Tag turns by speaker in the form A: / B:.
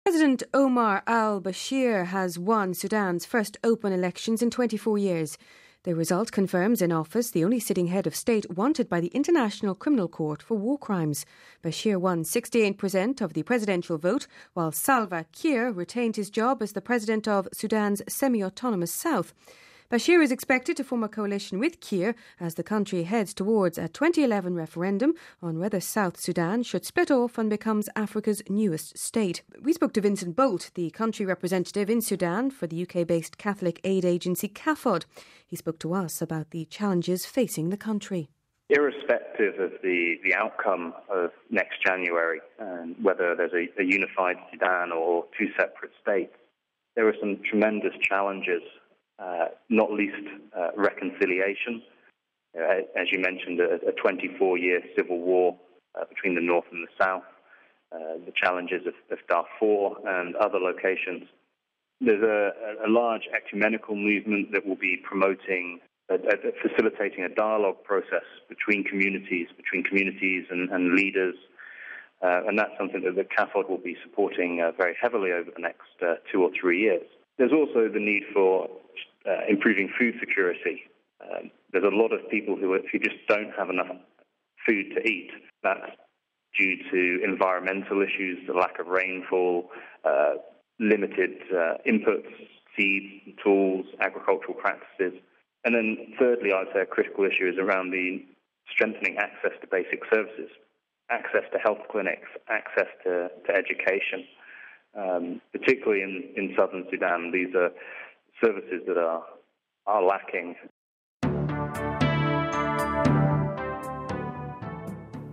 A: President Omar al-Bashir has won Sudan's first open elections in 24 years. The result confirms in office the only sitting head of state wanted by the International Criminal Court for war crimes. Bashir won 68% of the presidential vote, while Salva Kiir retained his job as the president of Sudan's semi-autonomous south. Bashir is expected to form a coalition with Kiir as the country heads towards a 2011 referendum on whether South Sudan should split off and becomes Africa's newest state. We spoke to Vincent Bolt, the country representative in Sudan for the UK-based Catholic aid agency CAFOD. He spoke to us about the challenges facing the country.
B: Irrespective of the outcome of next January, and whether there's a unified Sudan or two separate states, there are some tremendous challenges. Not least reconciliation. As you mentioned, a 24-year civil war between the north and the south, the challenges of Darfur and other locations. There's a large ecumenical movement that will be promoting, facilitating a dialogue process between communities and leaders, and that's something that the CAFOD will be supporting very heavily over the next 2 or 3 years. There's also the need for improving food security. There's a lot of people who just don't have enough food to eat. That's due to environmental issues, the lack of rainfall, limited inputs, seeds, tools, agricultural practices. And then thirdly, I'd say a critical issue is around the strengthening access to basic services, access to health clinics, access to education. Particularly in southern Sudan, these are services that are lacking